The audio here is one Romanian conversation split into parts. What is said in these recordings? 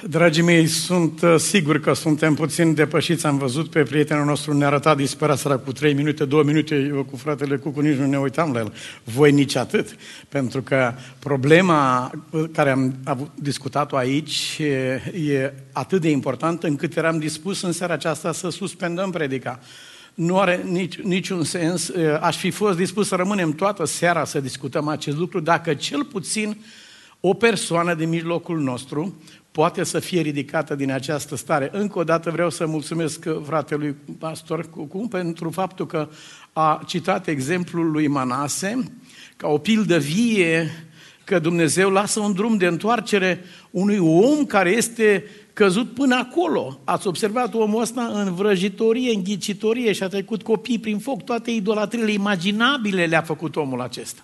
Dragii mei, sunt sigur că suntem puțin depășiți. Am văzut pe prietenul nostru, ne arăta disperat sărac cu 3 minute, 2 minute, eu cu fratele Cucu nici nu ne uitam la el. Voi nici atât. Pentru că problema care am discutat-o aici e atât de importantă încât eram dispus în seara aceasta să suspendăm predica. Nu are niciun sens. Aș fi fost dispus să rămânem toată seara să discutăm acest lucru dacă cel puțin o persoană din mijlocul nostru poate să fie ridicată din această stare. Încă o dată vreau să mulțumesc fratelui pastor Cucu pentru faptul că a citat exemplul lui Manase ca o pildă vie că Dumnezeu lasă un drum de întoarcere unui om care este căzut până acolo. Ați observat omul ăsta în vrăjitorie, în ghicitorie și a trecut copii prin foc, toate idolatriile imaginabile le-a făcut omul acesta.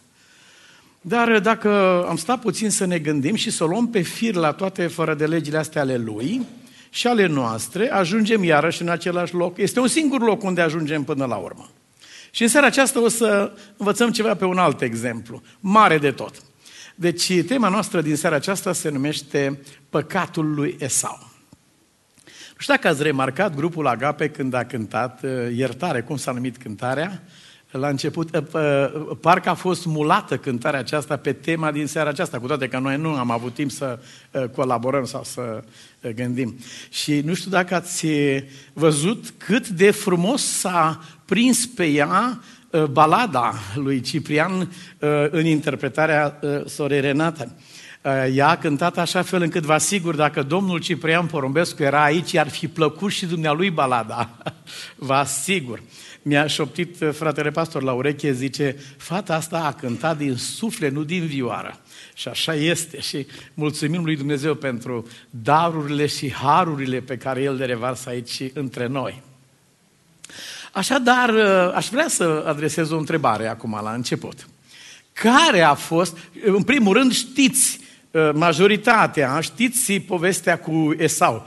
Dar dacă am stat puțin să ne gândim și să o luăm pe fir la toate fără de legile astea ale lui și ale noastre, ajungem iarăși în același loc. Este un singur loc unde ajungem până la urmă. Și în seara aceasta o să învățăm ceva pe un alt exemplu, mare de tot. Deci tema noastră din seara aceasta se numește Păcatul lui Esau. Nu știu dacă ați remarcat grupul Agape când a cântat Iertare, cum s-a numit cântarea. La început, parcă a fost mulată cântarea aceasta pe tema din seara aceasta, cu toate că noi nu am avut timp să colaborăm sau să gândim. Și nu știu dacă ați văzut cât de frumos s-a prins pe ea balada lui Ciprian în interpretarea sorei Renata. Ea a cântat așa fel încât vă asigur, dacă domnul Ciprian Porumbescu era aici, i-ar fi plăcut și dumnealui balada. Vă asigur. Mi-a șoptit fratele pastor la ureche, zice, fata asta a cântat din suflet, nu din vioară. Și așa este. Și mulțumim lui Dumnezeu pentru darurile și harurile pe care El le revarsă aici între noi. Așadar, aș vrea să adresez o întrebare acum la început. Care a fost, în primul rând știți, majoritatea, știți povestea cu Esau,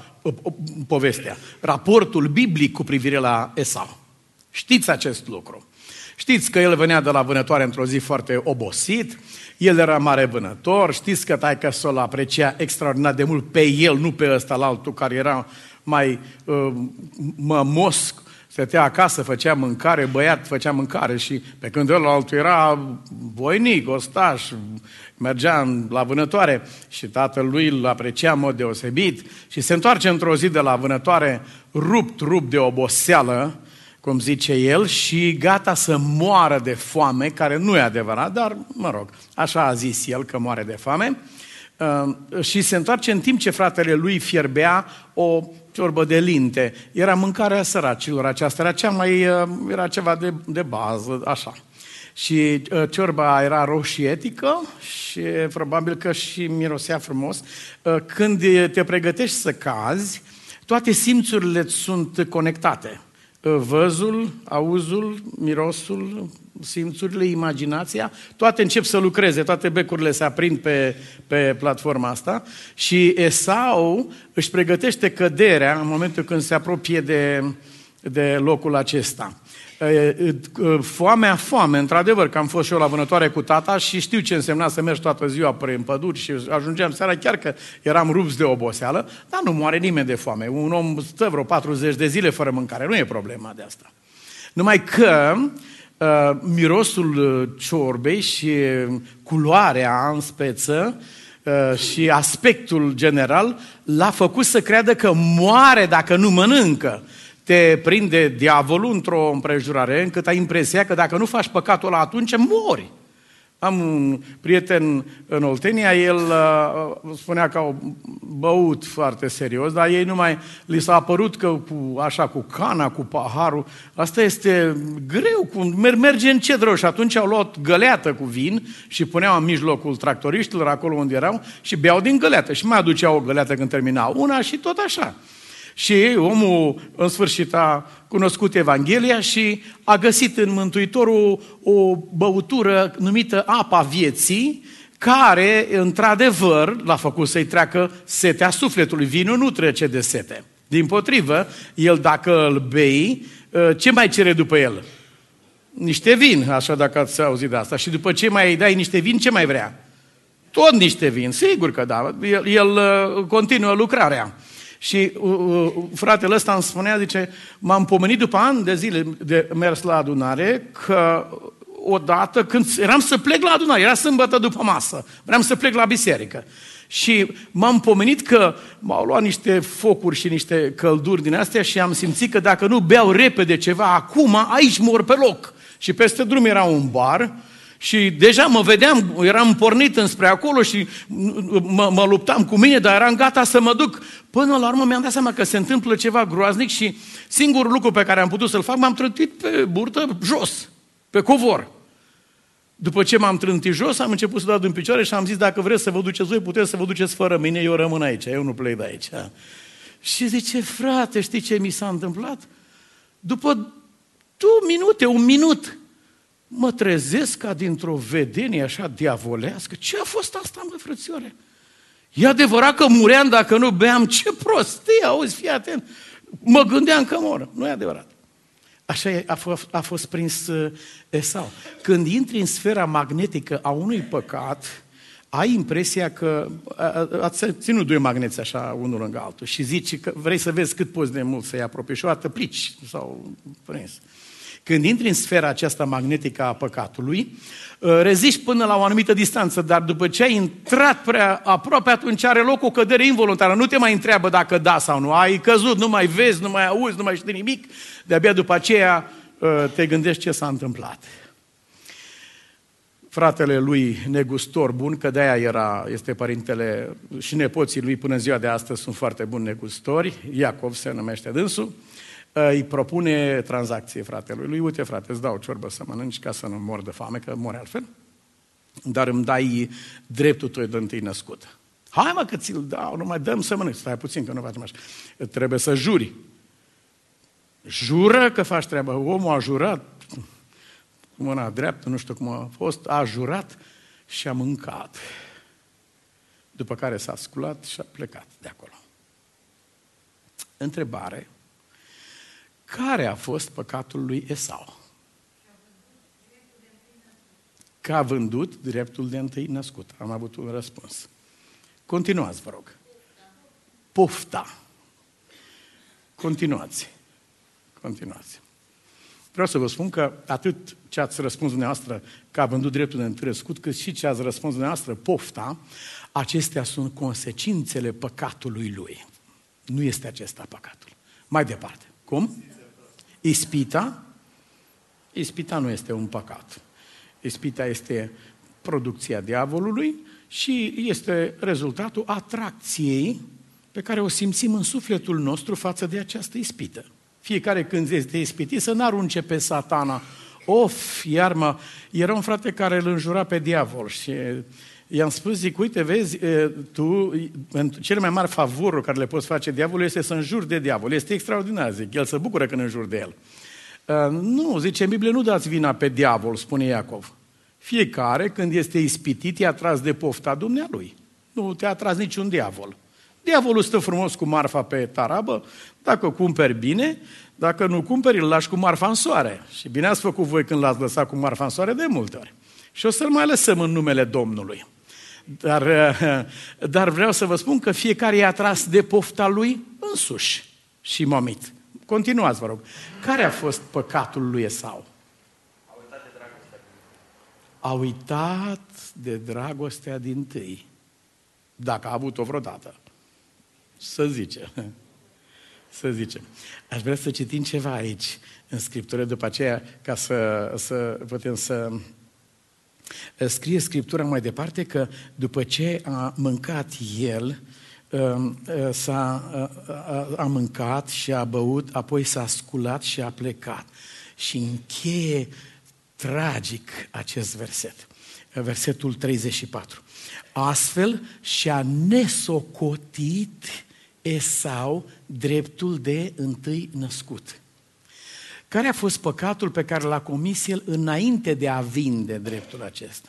raportul biblic cu privire la Esau. Știți acest lucru. Știți că el venea de la vânătoare într-o zi foarte obosit, el era mare vânător, știți că taică-s-o l-aprecia extraordinar de mult pe el, nu pe ăsta, la altul care era mai mămos, stătea acasă, făcea mâncare, băiat făcea mâncare și pe când ălaltul era voinic, ostaș, mergea la vânătoare și tatăl lui îl aprecia în mod deosebit și se întoarce într-o zi de la vânătoare rupt de oboseală, cum zice el, și gata să moară de foame, care nu e adevărat, dar, mă rog, așa a zis el că moare de foame, și se întoarce în timp ce fratele lui fierbea o ciorbă de linte. Era mâncarea săracilor aceasta, era ceva de bază, așa. Și ciorba era roșietică și probabil că și mirosea frumos. Când te pregătești să cazi, toate simțurile sunt conectate. Văzul, auzul, mirosul, simțurile, imaginația, toate încep să lucreze, toate becurile se aprind pe platforma asta și Esau își pregătește căderea în momentul când se apropie de locul acesta. Foame, într-adevăr, că am fost și eu la vânătoare cu tata și știu ce însemna să mergi toată ziua prin păduri și ajungeam seara, chiar că eram rupți de oboseală, dar nu moare nimeni de foame. Un om stă vreo 40 de zile fără mâncare, nu e problema de asta. Numai că mirosul ciorbei și culoarea în speță și aspectul general l-a făcut să creadă că moare dacă nu mănâncă. Te prinde diavolul într-o împrejurare încât ai impresia că dacă nu faci păcatul ăla, atunci mori. Am un prieten în Oltenia, el spunea că au băut foarte serios, dar ei numai li s-a apărut că cu cana, cu paharul, asta este greu, merge încet rău. Și atunci au luat găleată cu vin și puneau în mijlocul tractoriștilor, acolo unde erau, și beau din găleată. Și mai aduceau o găleată când terminau una și tot așa. Și omul, în sfârșit, a cunoscut Evanghelia și a găsit în Mântuitorul o băutură numită apa vieții, care, într-adevăr, l-a făcut să-i treacă setea sufletului. Vinul nu trece de sete. Dimpotrivă, el dacă îl bei, ce mai cere după el? Niște vin, așa dacă ați auzit de asta. Și după ce mai dai niște vin, ce mai vrea? tot niște vin, sigur că da, el continuă lucrarea. Și fratele ăsta îmi spunea, zice, m-am pomenit după ani de zile de mers la adunare, că odată când eram să plec la adunare, era sâmbătă după masă, vreau să plec la biserică. Și m-am pomenit că m-au luat niște focuri și niște călduri din astea și am simțit că dacă nu beau repede ceva acum, aici mor pe loc. Și peste drum era un bar și deja mă vedeam, eram pornit înspre acolo și mă luptam cu mine, dar eram gata să mă duc. Până la urmă mi-am dat seama că se întâmplă ceva groaznic și singurul lucru pe care am putut să-l fac, m-am trântit pe burtă jos, pe covor. După ce m-am trântit jos, am început să dau din picioare și am zis, dacă vreți să vă duceți voi, puteți să vă duceți fără mine, eu rămân aici, eu nu plec de aici. Și zice, frate, știi ce mi s-a întâmplat? După 2 minute, 1 minut, mă trezesc ca dintr-o vedenie așa diavolească. Ce a fost asta, mă, frățioare? E adevărat că muream dacă nu beam? Ce prostie, auzi, fii atent. Mă gândeam că mor. Nu e adevărat. Așa a fost prins Esau. Când intri în sfera magnetică a unui păcat, ai impresia că ați ținut 2 magneți așa, unul lângă altul, și zici că vrei să vezi cât poți de mult să-i apropii și o dată plici sau prins. Când intri în sfera aceasta magnetică a păcatului, reziști până la o anumită distanță, dar după ce ai intrat prea aproape, atunci are loc o cădere involuntară. Nu te mai întreabă dacă da sau nu. Ai căzut, nu mai vezi, nu mai auzi, nu mai știi nimic. De-abia după aceea te gândești ce s-a întâmplat. Fratele lui negustor bun, că de-aia este părintele și nepoții lui până în ziua de astăzi sunt foarte buni negustori, Iacov se numește dânsul, îi propune tranzacție fratelui lui, uite frate, îți dau ciorbă să mănânci ca să nu mor de foame, că mori altfel, dar îmi dai dreptul tău de întâi născut. Hai mă că ți-l dau, nu mai dăm să mănânci, stai puțin că nu facem așa. Trebuie să juri. Jură că faci treaba. Omul a jurat, cu mâna dreaptă, nu știu cum a fost, a jurat și a mâncat. După care s-a sculat și a plecat de acolo. Întrebare. Care a fost păcatul lui Esau? Că a vândut dreptul de întâi născut. Am avut un răspuns. Continuați, vă rog. Pofta. Continuați. Vreau să vă spun că atât ce ați răspuns dumneavoastră că a vândut dreptul de întâi născut, cât și ce ați răspuns dumneavoastră, pofta, acestea sunt consecințele păcatului lui. Nu este acesta păcatul. Mai departe. Cum? Ispita? Ispita nu este un păcat. Ispita este producția diavolului și este rezultatul atracției pe care o simțim în sufletul nostru față de această ispită. Fiecare când este ispitit să n-arunce pe Satana. Era un frate care îl înjura pe diavol și i-am spus, zic, uite, vezi, tu, cele mai mari favoruri care le poți face diavolul este să înjuri de diavol. Este extraordinar, zic, el se bucură când înjuri de el. Nu, zice, în Biblie nu dați vina pe diavol, spune Iacov. Fiecare, când este ispitit, e atras de pofta dumnealui. Nu te-a atras niciun diavol. Diavolul stă frumos cu marfa pe tarabă, dacă cumperi bine, dacă nu cumperi, îl lași cu marfa în soare. Și bine ați făcut voi când l-ați lăsat cu marfa în soare de multe ori. Și o să-l mai lăsăm în numele Domnului. Dar vreau să vă spun că fiecare e atras de pofta lui însuși și momit. Continuați, vă rog. Care a fost păcatul lui Esau? A uitat de dragostea dintâi. Dacă a avut-o vreodată. Să zice. Aș vrea să citim ceva aici, în Scriptură, după aceea, ca să putem să... Scrie Scriptura mai departe că după ce a mâncat el, a mâncat și a băut, apoi s-a sculat și a plecat. Și încheie tragic acest verset. Versetul 34. Astfel și-a nesocotit Esau dreptul de întâi născut. Care a fost păcatul pe care l-a comis el înainte de a vinde dreptul acesta?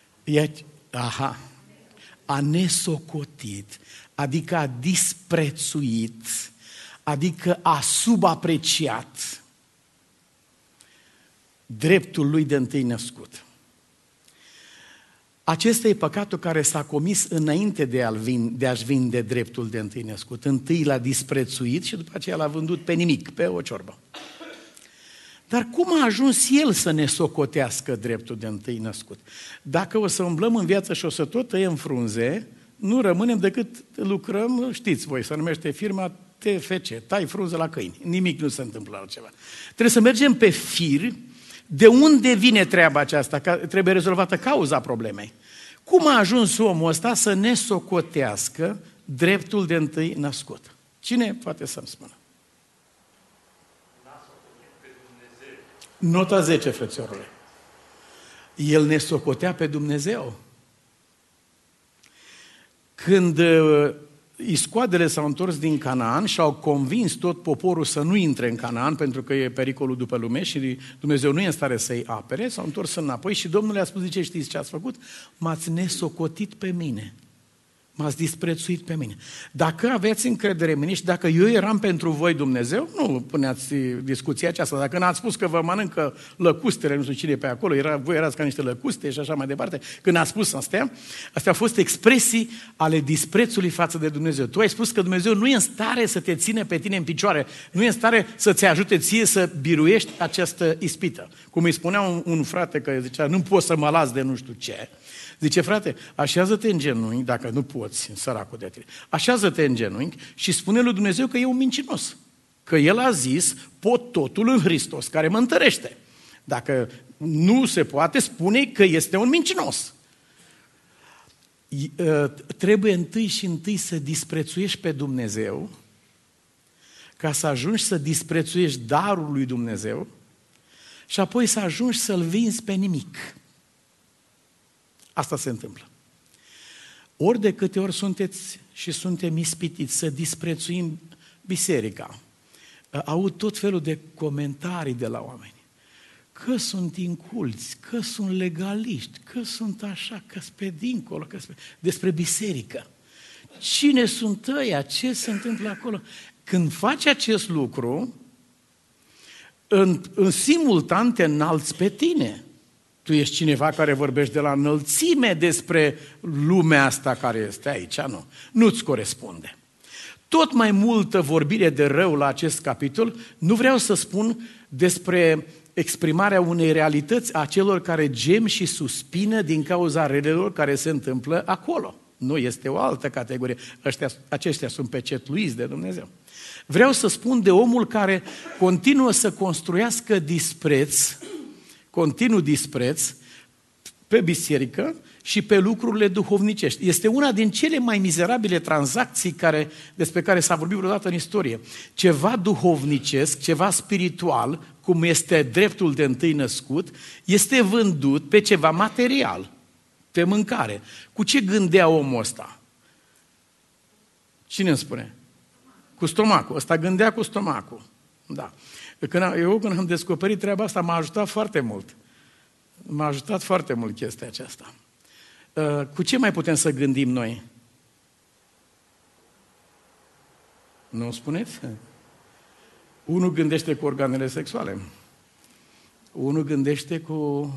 A nesocotit, adică a disprețuit, adică a subapreciat dreptul lui de întâi născut. Acesta e păcatul care s-a comis înainte de a-și vinde dreptul de întâi născut. Întâi l-a disprețuit și după aceea l-a vândut pe nimic, pe o ciorbă. Dar cum a ajuns el să ne socotească dreptul de întâi născut? Dacă o să umblăm în viață și o să tot tăiem frunze, nu rămânem decât lucrăm, știți voi, se numește firma TFC, tai frunze la câini. Nimic nu se întâmplă altceva. Trebuie să mergem pe fir. De unde vine treaba aceasta? Trebuie rezolvată cauza problemei. Cum a ajuns omul ăsta să ne socotească dreptul de întâi născut? Cine poate să-mi spună? Nota 10, frățiorule. El ne socotea pe Dumnezeu. Când iscoadele s-au întors din Canaan și au convins tot poporul să nu intre în Canaan, pentru că e pericolul după lume și Dumnezeu nu e în stare să-i apere, s-au întors înapoi și Domnul le-a spus, zice, știți ce ați făcut? M-ați nesocotit pe mine. M-ați disprețuit pe mine. Dacă aveți încredere în mine și dacă eu eram pentru voi Dumnezeu, nu puneați discuția aceasta. Dacă n-ați spus că vă mănâncă lăcustele, nu știu cine pe acolo, voi erați ca niște lăcuste și așa mai departe, când ați spus astea au fost expresii ale disprețului față de Dumnezeu. Tu ai spus că Dumnezeu nu e în stare să te ține pe tine în picioare, nu e în stare să-ți ajute ție să biruiești această ispită. Cum îi spunea un frate că zicea, nu pot să mă las de nu știu ce. Zice, frate, așează-te în genunchi, dacă nu poți, săracul de tine, așează-te în genunchi și spune lui Dumnezeu că e un mincinos. Că El a zis, pot totul în Hristos, care mă întărește. Dacă nu se poate, spune că este un mincinos. Trebuie întâi să disprețuiești pe Dumnezeu, ca să ajungi să disprețuiești darul lui Dumnezeu și apoi să ajungi să-L vinzi pe nimic. Asta se întâmplă. Ori de câte ori sunteți și suntem ispitiți să disprețuim biserica, aud tot felul de comentarii de la oameni. Că sunt inculți, că sunt legaliști, că sunt așa, că sunt pe dincolo, despre biserică. Cine sunt ăia? Ce se întâmplă acolo? Când faci acest lucru, în simultan te înalți pe tine. Tu ești cineva care vorbești de la înălțime despre lumea asta care este aici, nu? Nu-ți corespunde. Tot mai multă vorbire de rău la acest capitol, nu vreau să spun despre exprimarea unei realități a celor care gem și suspină din cauza relelor care se întâmplă acolo. Nu, este o altă categorie. Aceștia sunt pecetluiți de Dumnezeu. Vreau să spun de omul care continuă să construiască continuu dispreț pe biserică și pe lucrurile duhovnicești. Este una din cele mai mizerabile tranzacții despre care s-a vorbit vreodată în istorie. Ceva duhovnicesc, ceva spiritual, cum este dreptul de întâi născut, este vândut pe ceva material, pe mâncare. Cu ce gândea omul ăsta? Cine îmi spune? Cu stomacul. Ăsta gândea cu stomacul. Da. Când am descoperit treaba asta, m-a ajutat foarte mult. M-a ajutat foarte mult chestia aceasta. Cu ce mai putem să gândim noi? Nu spuneți? Unul gândește cu organele sexuale. Unul gândește cu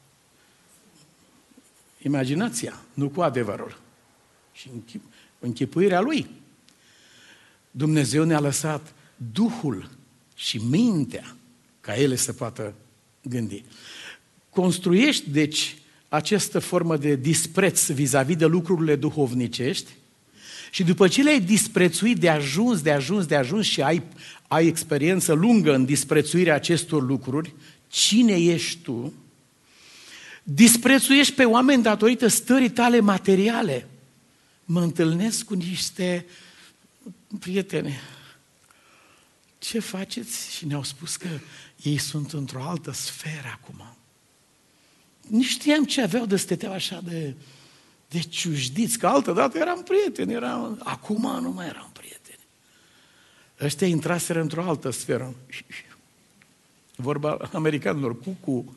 imaginația, nu cu adevărul. Și închipuirea lui. Dumnezeu ne-a lăsat Duhul și mintea ca ele să poată gândi. Construiești, deci, această formă de dispreț vis-a-vis de lucrurile duhovnicești și după ce le-ai disprețuit de ajuns și ai experiență lungă în disprețuirea acestor lucruri, cine ești tu? Disprețuiești pe oameni datorită stării tale materiale. Mă întâlnesc cu niște prieteni. Ce faceți? Și ne-au spus că ei sunt într-o altă sferă acum. Nu știam ce aveau de stăteau așa de ciujdiți, că altădată eram prieteni, acum nu mai eram prieteni. Ăștia intraseră într-o altă sferă. Vorba americanilor, cucu.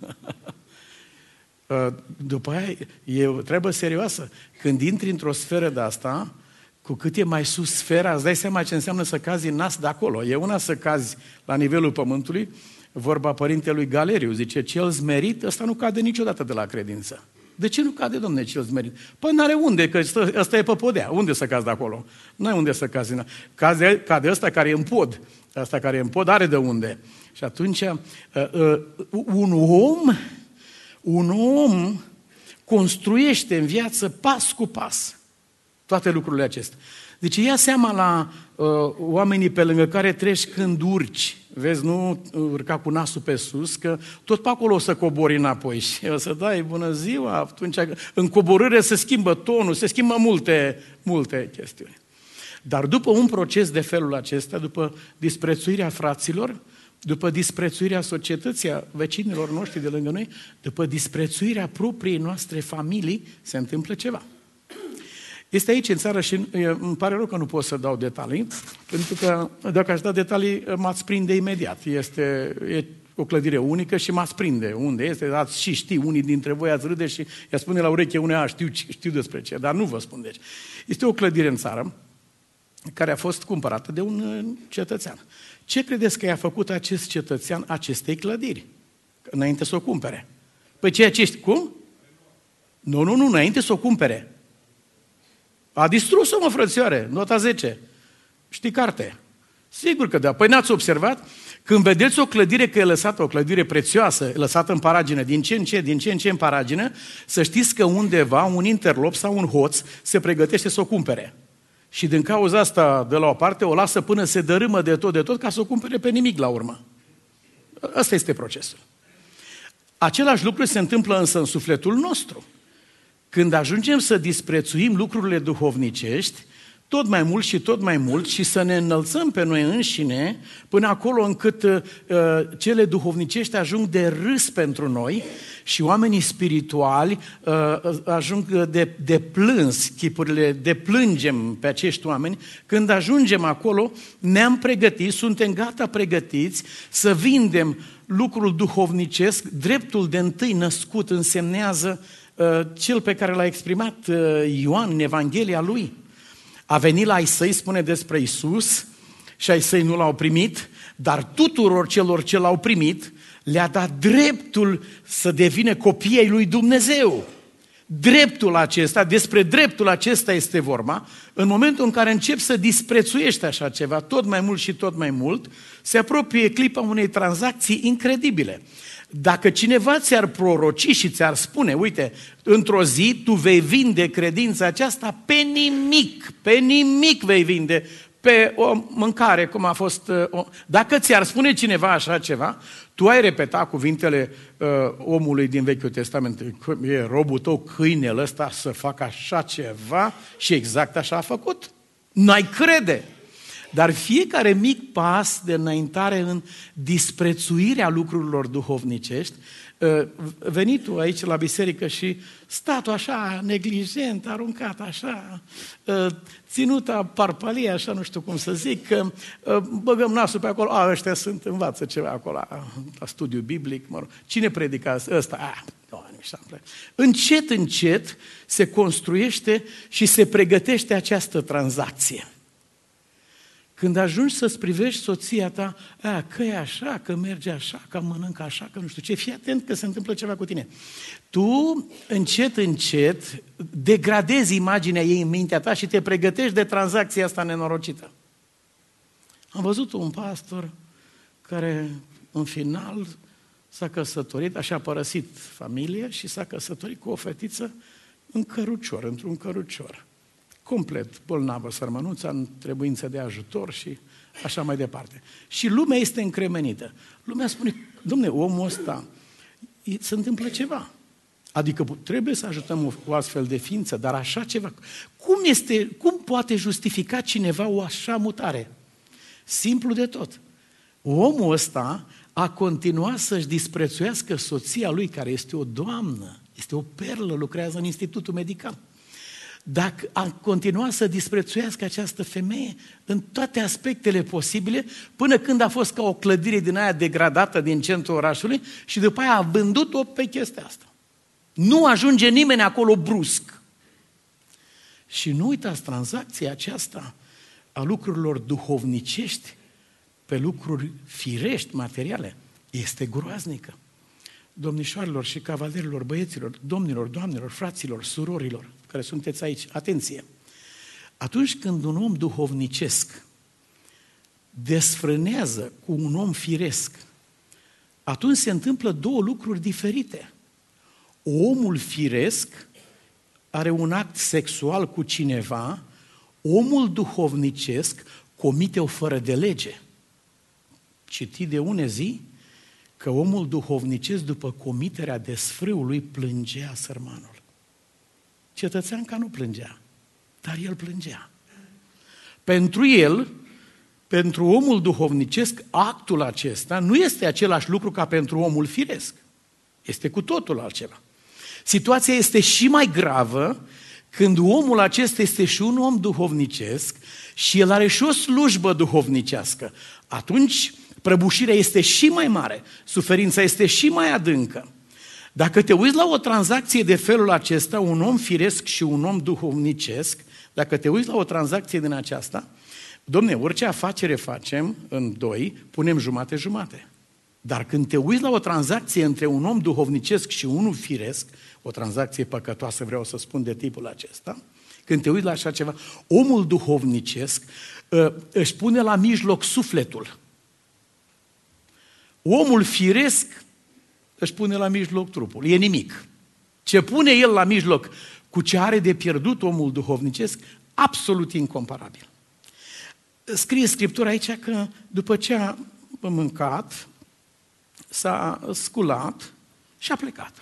După aia e o treabă serioasă. Când intri într-o sferă de asta, cu cât e mai sus sfera, îți dai seama ce înseamnă să cazi în nas de acolo. E una să cazi la nivelul pământului, vorba părintelui Galeriu, zice, cel zmerit, ăsta nu cade niciodată de la credință. De ce nu cade, Dom'le, cel smerit? Păi n-are unde, că ăsta e pe podea. Unde să cazi de acolo? Nu ai unde să cazi. Cade ăsta care e în pod. Ăsta care e în pod are de unde. Și atunci, un om construiește în viață pas cu pas toate lucrurile acestea. Deci ia seama la oamenii pe lângă care treci când urci. Vezi, nu urca cu nasul pe sus, că tot pe acolo o să cobori înapoi și o să dai bună ziua. Atunci, în coborâre se schimbă tonul, se schimbă multe chestiuni. Dar după un proces de felul acesta, după disprețuirea fraților, după disprețuirea societății, a vecinilor noștri de lângă noi, după disprețuirea propriei noastre familii, se întâmplă ceva. Este aici în țară și îmi pare rău că nu pot să dau detalii, pentru că dacă aș da detalii, m-ați prinde imediat. E o clădire unică și m-ați prinde unde este, ați și știi, unii dintre voi ați râde și i-a spune la ureche unea, știu despre ce, dar nu vă spun deci. Este o clădire în țară care a fost cumpărată de un cetățean. Ce credeți că i-a făcut acest cetățean acestei clădiri? Înainte să o cumpere. Păi ceea ce știi, cum? Nu, înainte să o cumpere. A distrus-o, mă, frățioare, nota 10. Știi carte? Sigur că da. Păi n-ați observat? Când vedeți o clădire că e lăsată, o clădire prețioasă, e lăsată în paragină, din ce în ce în paragină, să știți că undeva un interlop sau un hoț se pregătește să o cumpere. Și din cauza asta, de la o parte, o lasă până se dărâmă de tot, ca să o cumpere pe nimic la urmă. Ăsta este procesul. Același lucru se întâmplă însă în sufletul nostru. Când ajungem să disprețuim lucrurile duhovnicești, tot mai mult și să ne înălțăm pe noi înșine până acolo încât cele duhovnicești ajung de râs pentru noi și oamenii spirituali ajung de plâns, chipurile, de plângem pe acești oameni. Când ajungem acolo, ne-am pregătit, suntem gata pregătiți să vindem lucrul duhovnicesc. Dreptul de întâi născut însemnează cel pe care l-a exprimat Ioan în Evanghelia lui. A venit la ai săi, spune despre Iisus, și ai săi nu l-au primit, dar tuturor celor ce l-au primit le-a dat dreptul să devină copii ai lui Dumnezeu. Dreptul acesta, despre dreptul acesta este vorba, în momentul în care începi să disprețuiești așa ceva, tot mai mult și tot mai mult, se apropie clipa unei tranzacții incredibile. Dacă cineva ți-ar proroci și ți-ar spune, uite, într-o zi tu vei vinde credința aceasta pe nimic vei vinde, pe o mâncare, cum a fost... Dacă ți-ar spune cineva așa ceva, tu ai repeta cuvintele omului din Vechiul Testament, e robul tău, câinele ăsta, să facă așa ceva și exact așa a făcut. N-ai crede! Dar fiecare mic pas de înaintare în disprețuirea lucrurilor duhovnicești, venitul aici la biserică și statul așa neglijent, aruncat așa, ținuta parpalie, așa nu știu cum să zic, băgăm nasul pe acolo, ăștia învață ceva acolo, la studiu biblic, mă rog. Cine predică ăsta? Încet se construiește și se pregătește această tranzacție. Când ajungi să-ți privești soția ta, că e așa, că merge așa, că mănâncă așa, că nu știu ce, fii atent că se întâmplă ceva cu tine. Tu, încet, degradezi imaginea ei în mintea ta și te pregătești de tranzacția asta nenorocită. Am văzut un pastor care, în final, s-a căsătorit, așa a părăsit familie și s-a căsătorit cu o fetiță într-un cărucior. Complet bolnavă sărmănuța, în trebuință de ajutor și așa mai departe. Și lumea este încremenită. Lumea spune, Dom'le, omul ăsta, se întâmplă ceva. Adică trebuie să ajutăm o astfel de ființă, dar așa ceva. Cum poate justifica cineva o așa mutare? Simplu de tot. Omul ăsta a continuat să-și disprețuiască soția lui, care este o doamnă, este o perlă, lucrează în Institutul Medical. Dacă a continuat să disprețuiască această femeie în toate aspectele posibile, până când a fost ca o clădire din aia degradată din centrul orașului și după aia a vândut-o pe chestia asta. Nu ajunge nimeni acolo brusc. Și nu uitați, tranzacția aceasta a lucrurilor duhovnicești pe lucruri firești, materiale, este groaznică. domnișoarelor și cavalerilor, băieților, domnilor, doamnelor, fraților, surorilor, care sunteți aici, atenție! Atunci când un om duhovnicesc desfrânează cu un om firesc, atunci se întâmplă două lucruri diferite. Omul firesc are un act sexual cu cineva, omul duhovnicesc comite o fără de lege. Citit de une zi că omul duhovnicesc după comiterea desfrâului plângea sărmanul. Cetățeanca nu plângea, dar el plângea. Pentru el, pentru omul duhovnicesc, actul acesta nu este același lucru ca pentru omul firesc. Este cu totul altceva. Situația este și mai gravă când omul acesta este și un om duhovnicesc și el are și o slujbă duhovnicească. Atunci prăbușirea este și mai mare, suferința este și mai adâncă. Dacă te uiți la o tranzacție de felul acesta, un om firesc și un om duhovnicesc, dacă te uiți la o tranzacție din aceasta, dom'le, orice afacere facem în doi, punem jumate-jumate. Dar când te uiți la o tranzacție între un om duhovnicesc și unul firesc, o tranzacție păcătoasă, vreau să spun de tipul acesta, când te uiți la așa ceva, omul duhovnicesc își pune la mijloc sufletul. Omul firesc își pune la mijloc trupul. E nimic. Ce pune el la mijloc cu ce are de pierdut omul duhovnicesc, absolut incomparabil. Scrie Scriptura aici că după ce a mâncat, s-a sculat și a plecat.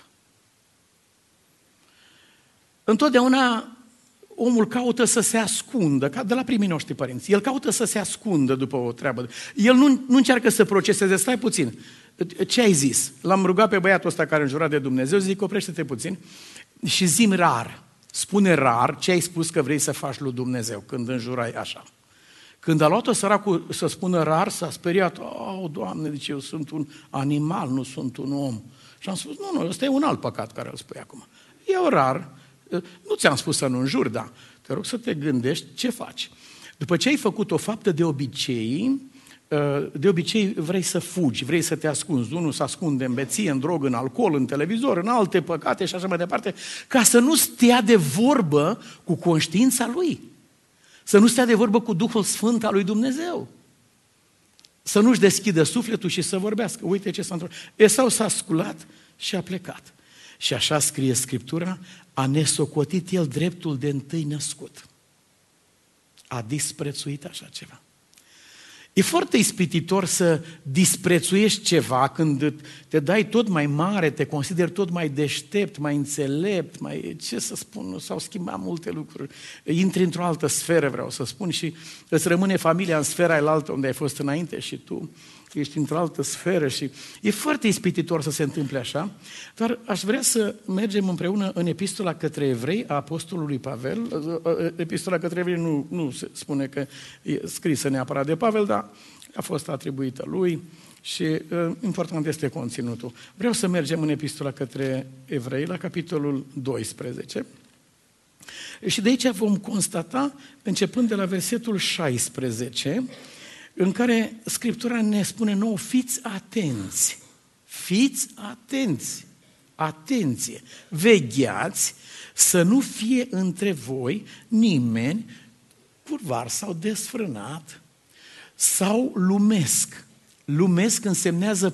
Întotdeauna omul caută să se ascundă, ca de la primii noștri părinți. El caută să se ascundă după o treabă. El nu încearcă să proceseze. Stai puțin. Ce ai zis? L-am rugat pe băiatul ăsta care înjura de Dumnezeu, zic, oprește-te puțin și zi-mi rar. Spune rar ce ai spus că vrei să faci lui Dumnezeu când înjurai așa. Când a luat-o săracul să spună rar, s-a speriat. Doamne, deci eu sunt un animal, nu sunt un om. Și am spus, nu, ăsta e un alt păcat care îl spui acum. Eu rar, nu ți-am spus să nu înjuri, dar te rog să te gândești ce faci. După ce ai făcut o faptă de obicei vrei să fugi, vrei să te ascunzi. Unul se ascunde în beție, în drog, în alcool, în televizor, în alte păcate și așa mai departe, ca să nu stea de vorbă cu conștiința lui. Să nu stea de vorbă cu Duhul Sfânt al lui Dumnezeu. Să nu-și deschidă sufletul și să vorbească. Uite ce s-a întâmplat. Esau s-a sculat și a plecat. Și așa scrie Scriptura, a nesocotit el dreptul de întâi născut. A disprețuit așa ceva. E foarte ispititor să disprețuiești ceva când te dai tot mai mare, te consideri tot mai deștept, mai înțelept, mai, ce să spun, s-au schimbat multe lucruri. Intri într-o altă sferă, vreau să spun, și îți rămâne familia în sfera elaltă unde ai fost înainte și tu ești într-o altă sferă și e foarte ispititor să se întâmple așa, dar aș vrea să mergem împreună în Epistola către Evrei a Apostolului Pavel. Epistola către Evrei nu se spune că e scrisă neapărat de Pavel, dar a fost atribuită lui și important este conținutul. Vreau să mergem în Epistola către Evrei la capitolul 12 și de aici vom constata, începând de la versetul 16, în care Scriptura ne spune nouă, fiți atenți, atenție, vegheați să nu fie între voi nimeni curvar sau desfrânat sau lumesc. Lumesc însemnează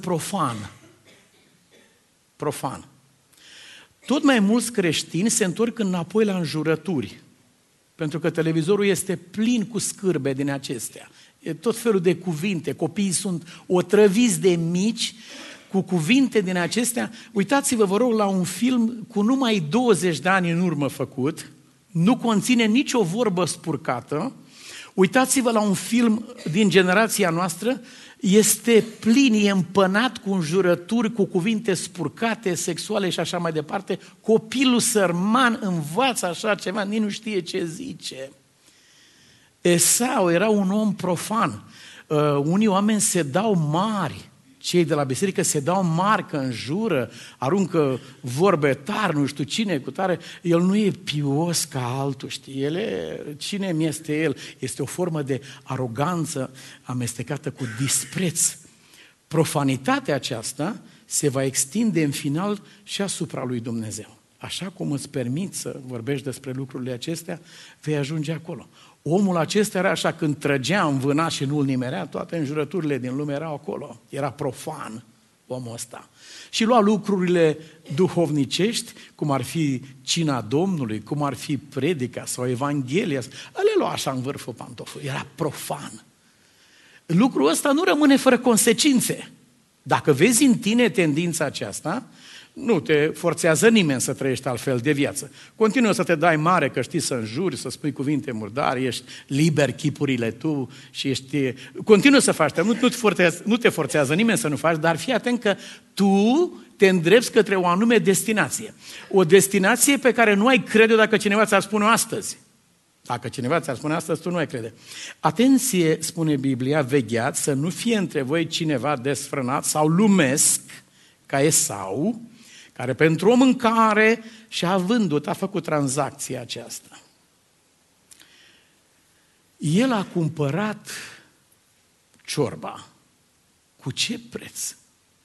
profan. Tot mai mulți creștini se întorc înapoi la înjurături, pentru că televizorul este plin cu scârbe din acestea. E tot felul de cuvinte, copiii sunt otrăviți de mici cu cuvinte din acestea. Uitați-vă, vă rog, la un film cu numai 20 de ani în urmă făcut, nu conține nicio vorbă spurcată. Uitați-vă la un film din generația noastră, este plin, e împănat cu înjurături, cu cuvinte spurcate, sexuale și așa mai departe. Copilul sărman învață așa ceva, nici nu știe ce zice. Esau era un om profan. Unii oameni se dau mari, cei de la biserică se dau mari că înjură, aruncă vorbe tari, nu știu cine cu tare. El nu e pios ca altul, știi? Cine mi este el? Este o formă de aroganță amestecată cu dispreț. Profanitatea aceasta se va extinde în final și asupra lui Dumnezeu. Așa cum îți permiți să vorbești despre lucrurile acestea, vei ajunge acolo. Omul acesta era așa, când trăgea, învâna și nu-l nimerea, toate înjurăturile din lume erau acolo. Era profan omul ăsta. Și lua lucrurile duhovnicești, cum ar fi cina Domnului, cum ar fi predica sau Evanghelia, le lua așa în vârful pantofului. Era profan. Lucrul ăsta nu rămâne fără consecințe. Dacă vezi în tine tendința aceasta, nu te forțează nimeni să trăiești altfel de viață. Continuă să te dai mare, că știi să înjuri, să spui cuvinte murdare, ești liber chipurile tu și ești... Continuă să faci, nu te forțează nimeni să nu faci, dar fii atent că tu te îndrepți către o anume destinație. O destinație pe care nu ai crede dacă cineva ți-ar spune-o astăzi. Dacă cineva ți-ar spune astăzi, tu nu ai crede. Atenție, spune Biblia, vegheați să nu fie între voi cineva desfrânat sau lumesc, ca Esau, care pentru o mâncare și-a vândut, a făcut tranzacția aceasta. El a cumpărat ciorba. Cu ce preț?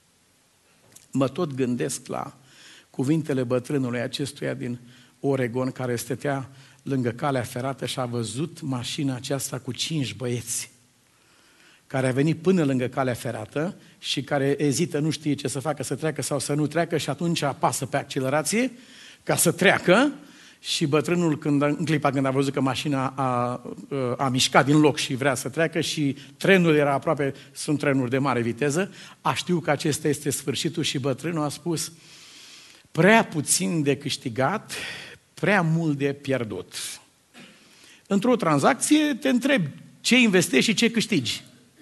Mă tot gândesc la cuvintele bătrânului acestuia din Oregon, care stătea lângă calea ferată și a văzut mașina aceasta cu 5 băieți, care a venit până lângă calea ferată și care ezită, nu știe ce să facă, să treacă sau să nu treacă și atunci apasă pe accelerație ca să treacă și bătrânul, în clipa când a văzut că mașina a mișcat din loc și vrea să treacă și trenul era aproape, sunt trenuri de mare viteză, a știut că acesta este sfârșitul și bătrânul a spus: prea puțin de câștigat, prea mult de pierdut. Într-o tranzacție te întrebi ce investești și ce câștigi.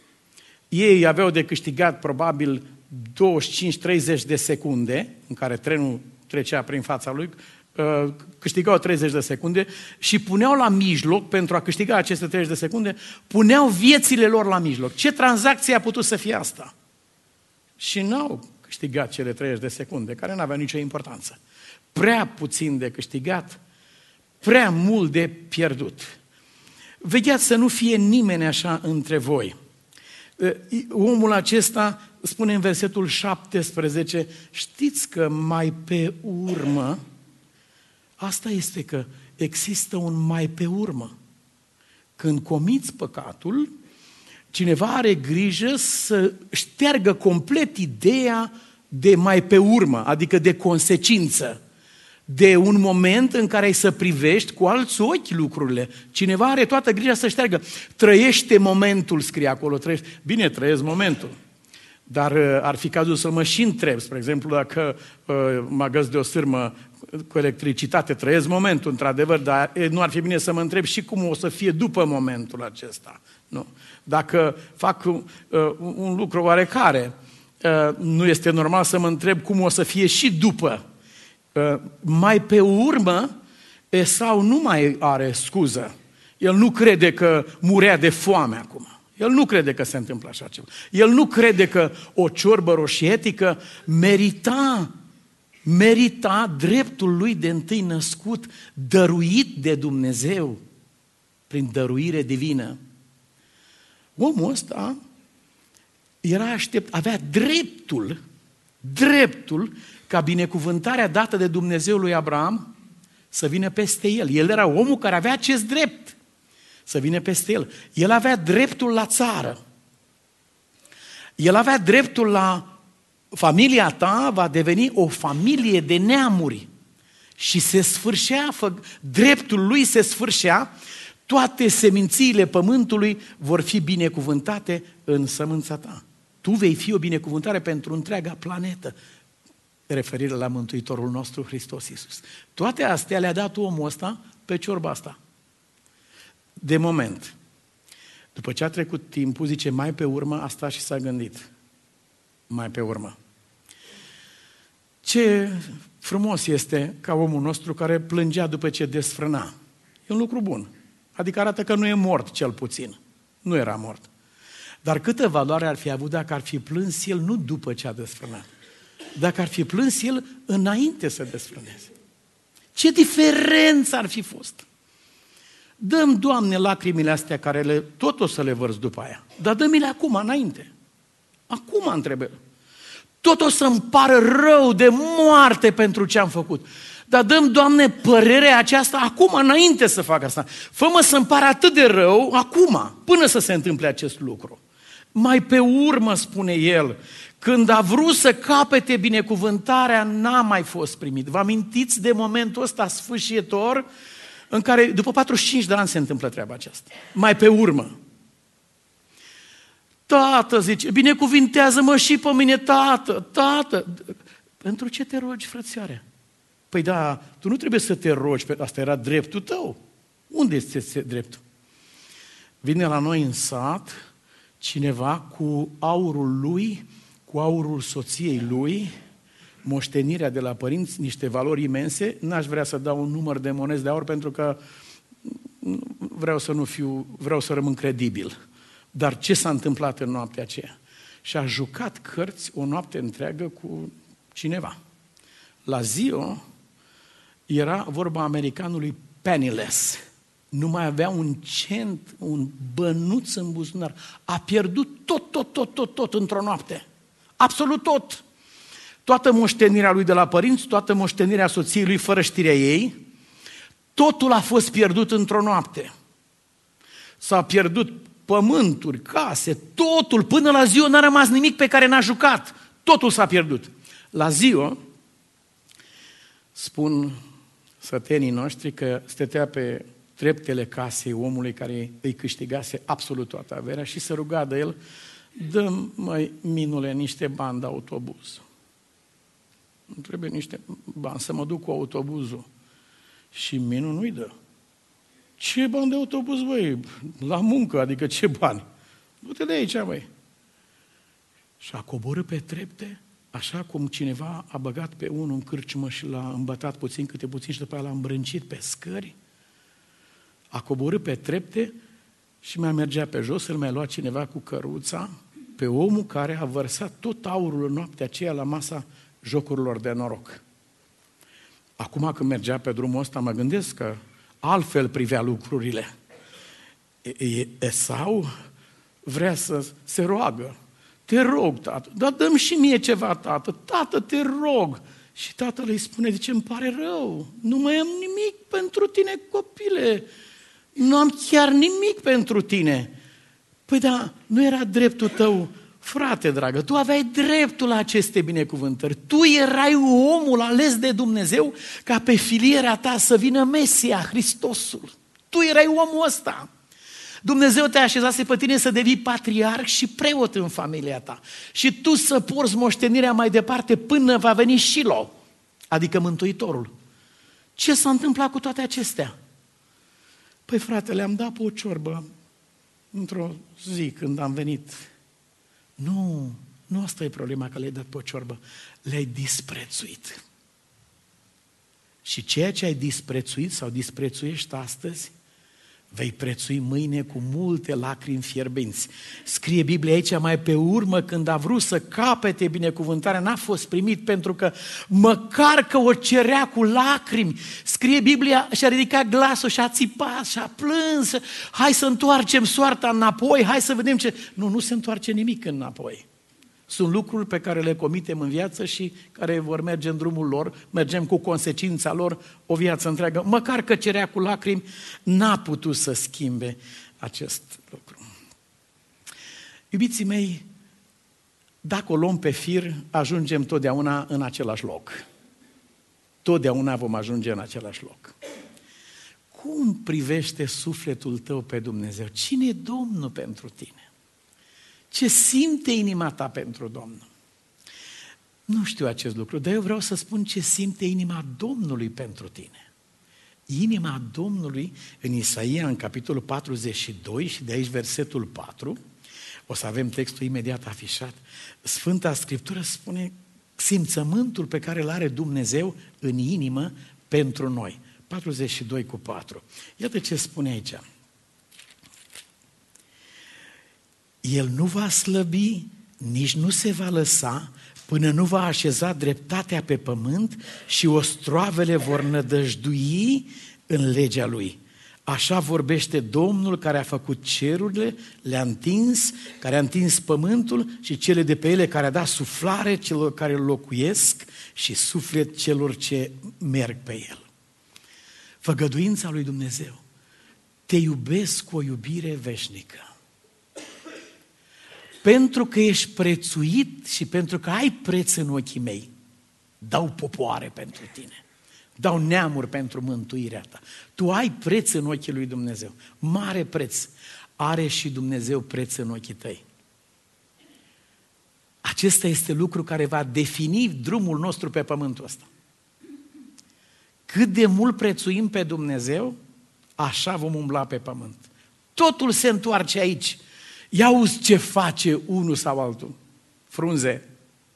Ei aveau de câștigat probabil 25-30 de secunde în care trenul trecea prin fața lui, câștigau 30 de secunde și puneau la mijloc, pentru a câștiga aceste 30 de secunde, puneau viețile lor la mijloc. Ce tranzacție a putut să fie asta? Și n-au câștigat cele 30 de secunde, care n-aveau nicio importanță. Prea puțin de câștigat, prea mult de pierdut. Vegheați să nu fie nimeni așa între voi. Omul acesta spune în versetul 17, știți că mai pe urmă, asta este că există un mai pe urmă. Când comiți păcatul, cineva are grijă să șteargă complet ideea de mai pe urmă, adică de consecință, de un moment în care ai să privești cu alți ochi lucrurile. Cineva are toată grija să șteargă. Trăiește momentul, scrie acolo. Bine, trăiesc momentul. Dar ar fi cazul să mă și întreb, spre exemplu, dacă mă găs de o sârmă cu electricitate, trăiesc momentul, într-adevăr, dar nu ar fi bine să mă întreb și cum o să fie după momentul acesta. Nu. Dacă fac un lucru oarecare, nu este normal să mă întreb cum o să fie și după. Mai pe urmă, Esau nu mai are scuză. El nu crede că murea de foame acum. El nu crede că se întâmplă așa ceva. El nu crede că o ciorbă roșietică merita dreptul lui de întâi născut, dăruit de Dumnezeu prin dăruire divină. Omul ăsta avea dreptul ca binecuvântarea dată de Dumnezeu lui Abraham să vină peste el. El era omul care avea acest drept să vină peste el. El avea dreptul la țară. El avea dreptul la familia ta, va deveni o familie de neamuri. Și se sfârșea, dreptul lui se sfârșea, toate semințiile pământului vor fi binecuvântate în sămânța ta. Tu vei fi o binecuvântare pentru întreaga planetă. Referire la Mântuitorul nostru Hristos Iisus. Toate astea le-a dat omul ăsta pe ciorba asta. De moment. După ce a trecut timpul, zice, mai pe urmă, a stat și s-a gândit. Mai pe urmă. Ce frumos este ca omul nostru care plângea după ce desfrâna. E un lucru bun. Adică arată că nu e mort, cel puțin. Nu era mort. Dar câtă valoare ar fi avut dacă ar fi plâns el nu după ce a desfrânat. Dacă ar fi plâns el înainte să desfrâneze. Ce diferență ar fi fost! Dă-mi, Doamne, lacrimile astea care tot o să le vărți după aia. Dar dă-mi-le acum, înainte. Acum îmi trebuie. tot o să-mi pară rău de moarte pentru ce am făcut. Dar dăm, Doamne, părerea aceasta acum, înainte să fac asta. Fă-mă să-mi pară atât de rău acum, până să se întâmple acest lucru. Mai pe urmă, spune el, când a vrut să capete binecuvântarea, n-a mai fost primit. Vă amintiți de momentul ăsta sfârșitor în care după 45 de ani se întâmplă treaba aceasta? Mai pe urmă. Tată, zice, binecuvintează-mă și pe mine, tată, tată. Pentru ce te rogi, frățioare? Păi da, tu nu trebuie să te rogi, asta era dreptul tău. Unde este dreptul? Vine la noi în sat cineva cu aurul lui, cu aurul soției lui, moștenirea de la părinți, niște valori imense. N-aș vrea să dau un număr de monezi de aur pentru că vreau să rămân credibil. Dar ce s-a întâmplat în noaptea aceea? Și-a jucat cărți o noapte întreagă cu cineva. La ziua era vorba americanului penniless. Nu mai avea un cent, un bănuț în buzunar. A pierdut tot într-o noapte. Absolut tot. Toată moștenirea lui de la părinți, toată moștenirea soției lui fără știrea ei, totul a fost pierdut într-o noapte. S-a pierdut pământuri, case, totul, până la ziua n-a rămas nimic pe care n-a jucat. Totul s-a pierdut. La ziua, spun sătenii noștri că stătea pe treptele casei omului care îi câștigase absolut toată averea și se ruga de el, dă-mi, măi, minule, niște bani de autobuz. Îmi trebuie niște bani să mă duc cu autobuzul. Și minul nu-i dă. Ce bani de autobuz, băi? La muncă, adică ce bani? Du-te de aici, băi. Și a coborât pe trepte, așa cum cineva a băgat pe unul în cârciumă și l-a îmbătat puțin câte puțin și după aia l-a îmbrâncit pe scări. A coborât pe trepte și mai mergea pe jos, îl mai lua cineva cu căruța pe omul care a vărsat tot aurul în noaptea aceea la masa jocurilor de noroc. Acum când mergea pe drumul ăsta, mă gândesc că altfel privea lucrurile. Esau vrea să se roagă. Te rog, tată, dar dă-mi și mie ceva, tată. Tată, te rog. Și tatăl îi spune, zice, îmi pare rău, nu mai am nimic pentru tine, copile. Nu am chiar nimic pentru tine. Păi da, nu era dreptul tău, frate dragă, tu aveai dreptul la aceste binecuvântări. Tu erai omul ales de Dumnezeu ca pe filierea ta să vină Mesia, Hristosul. Tu erai omul ăsta. Dumnezeu te-a așezase pe tine să devii patriarh și preot în familia ta. Și tu să porți moștenirea mai departe până va veni Shilo, adică Mântuitorul. Ce s-a întâmplat cu toate acestea? Păi frate, le-am dat pe o ciorbă într-o zi când am venit. Nu asta e problema că le-ai dat pe o ciorbă. Le-ai disprețuit. Și ceea ce ai disprețuit sau disprețuiești astăzi, vei prețui mâine cu multe lacrimi fierbinți. Scrie Biblia aici, mai pe urmă, când a vrut să capete binecuvântarea, n-a fost primit pentru că măcar că o cerea cu lacrimi. Scrie Biblia și a ridicat glasul și a țipat și a plâns. Hai să întoarcem soarta înapoi, hai să vedem ce... Nu se întoarce nimic înapoi. Sunt lucruri pe care le comitem în viață și care vor merge în drumul lor, mergem cu consecința lor o viață întreagă. Măcar că cerea cu lacrimi, n-a putut să schimbe acest lucru. Iubiții mei, dacă o luăm pe fir, ajungem totdeauna în același loc. Totdeauna vom ajunge în același loc. Cum privește sufletul tău pe Dumnezeu? Cine e Domnul pentru tine? Ce simte inima ta pentru Domnul? Nu știu acest lucru, dar eu vreau să spun ce simte inima Domnului pentru tine. Inima Domnului, în Isaia, în capitolul 42 și de aici versetul 4, o să avem textul imediat afișat, Sfânta Scriptură spune simțământul pe care îl are Dumnezeu în inimă pentru noi. 42:4. Iată ce spune aici. El nu va slăbi, nici nu se va lăsa, până nu va așeza dreptatea pe pământ și ostroavele vor nădăjdui în legea lui. Așa vorbește Domnul care a făcut cerurile, le-a întins, care a întins pământul și cele de pe ele, care a dat suflare celor care îl locuiesc și suflet celor ce merg pe el. Făgăduința lui Dumnezeu. Te iubesc cu o iubire veșnică. Pentru că ești prețuit și pentru că ai preț în ochii mei, dau popoare pentru tine. Dau neamuri pentru mântuirea ta. Tu ai preț în ochii lui Dumnezeu. Mare preț. Are și Dumnezeu preț în ochii tăi. Acesta este lucru care va defini drumul nostru pe pământul ăsta. Cât de mult prețuim pe Dumnezeu, așa vom umbla pe pământ. Totul se întoarce aici. Ia uzi ce face unul sau altul. Frunze.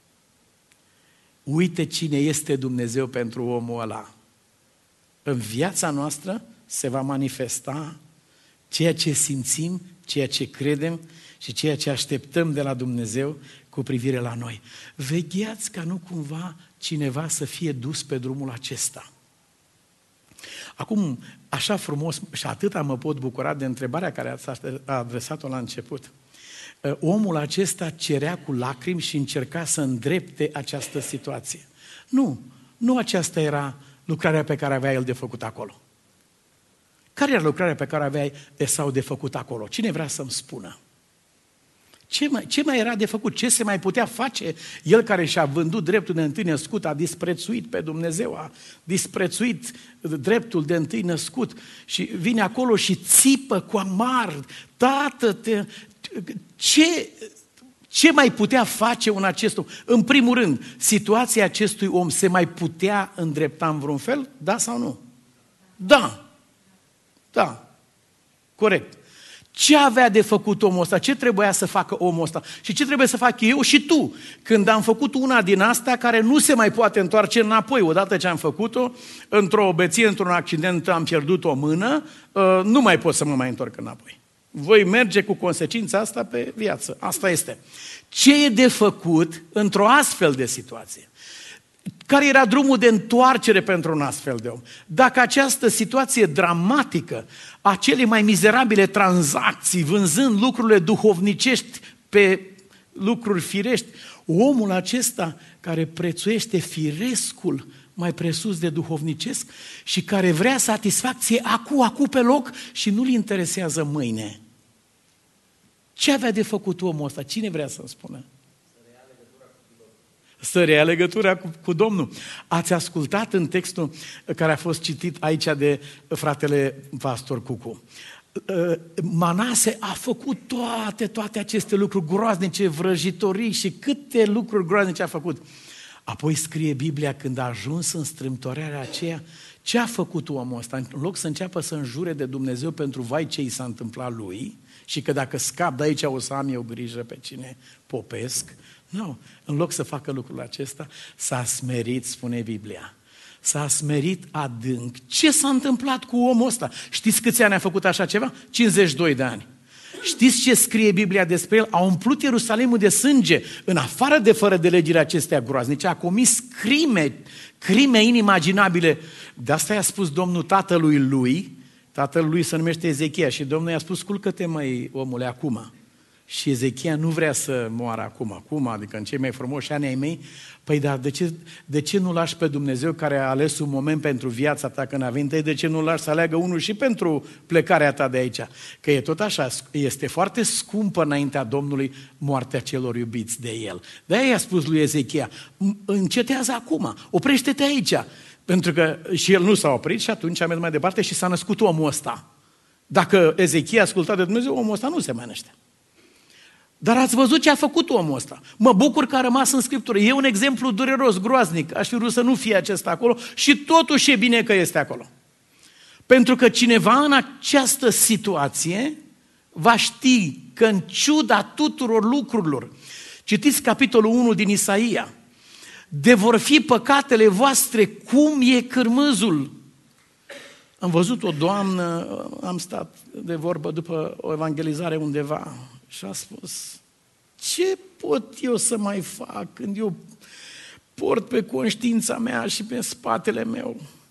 Uite cine este Dumnezeu pentru omul ăla. În viața noastră se va manifesta ceea ce simțim, ceea ce credem și ceea ce așteptăm de la Dumnezeu cu privire la noi. Vegheați ca nu cumva cineva să fie dus pe drumul acesta. Acum, așa frumos și atâta mă pot bucura de întrebarea care ați adresat-o la început. Omul acesta cerea cu lacrimi și încerca să îndrepte această situație. Nu aceasta era lucrarea pe care avea el de făcut acolo. Care era lucrarea pe care avea Esau de făcut acolo? Cine vrea să-mi spună? Ce mai era de făcut? Ce se mai putea face? El care și-a vândut dreptul de întâi născut, a disprețuit pe Dumnezeu, a disprețuit dreptul de întâi născut și vine acolo și țipă cu amar. Tată, ce mai putea face un acest om? În primul rând, situația acestui om se mai putea îndrepta în vreun fel? Da sau nu? Da. Corect. Ce avea de făcut omul ăsta? Ce trebuia să facă omul ăsta? Și ce trebuie să fac eu și tu? Când am făcut una din astea care nu se mai poate întoarce înapoi. Odată ce am făcut-o, într-o beție, într-un accident, am pierdut o mână, nu mai pot să mă mai întorc înapoi. Voi merge cu consecința asta pe viață. Asta este. Ce e de făcut într-o astfel de situație? Care era drumul de întoarcere pentru un astfel de om? Dacă această situație dramatică, acele mai mizerabile tranzacții, vânzând lucrurile duhovnicești pe lucruri firești, omul acesta care prețuiește firescul mai presus de duhovnicesc și care vrea satisfacție acu pe loc și nu-l interesează mâine. Ce avea de făcut omul ăsta? Cine vrea să-mi spună? Să reia legătura cu Domnul. Ați ascultat în textul care a fost citit aici de fratele pastor Cucu. Manase a făcut toate aceste lucruri groaznice, vrăjitorii și câte lucruri groaznice a făcut. Apoi scrie Biblia, când a ajuns în strâmtorarea aceea, ce a făcut omul ăsta? În loc să înceapă să înjure de Dumnezeu pentru vai ce i s-a întâmplat lui și că dacă scap de aici o să am eu grijă pe cine popesc, nu, în loc să facă lucrul acesta, s-a smerit, spune Biblia. S-a smerit adânc. Ce s-a întâmplat cu omul ăsta? Știți câți ani a făcut așa ceva? 52 de ani. Știți ce scrie Biblia despre el? A umplut Ierusalimul de sânge. În afară de fără de legile acestea groaznice, a comis crime inimaginabile. De asta i-a spus Domnul tatălui lui se numește Ezechia și Domnul i-a spus, culcă-te măi omule acum. Și Ezechia nu vrea să moară acum, adică în cei mai frumoși ani ai mei. Păi dar de ce nu lași pe Dumnezeu care a ales un moment pentru viața ta când a venit? De ce nu lași să aleagă unul și pentru plecarea ta de aici? Că e tot așa, este foarte scumpă înaintea Domnului moartea celor iubiți de El. De-aia i-a spus lui Ezechia, încetează acum, oprește-te aici. Pentru că și el nu s-a oprit și atunci a mers mai departe și s-a născut omul ăsta. Dacă Ezechia a ascultat de Dumnezeu, omul ăsta nu se mai năște. Dar ați văzut ce a făcut omul ăsta. Mă bucur că a rămas în Scriptură. E un exemplu dureros, groaznic. Aș fi vrut să nu fie acesta acolo și totuși e bine că este acolo. Pentru că cineva în această situație va ști că în ciuda tuturor lucrurilor, citiți capitolul 1 din Isaia, de vor fi păcatele voastre cum e cârmâzul. Am văzut o doamnă, am stat de vorbă după o evangelizare undeva și a spus, ce pot eu să mai fac când eu port pe conștiința mea și pe spatele meu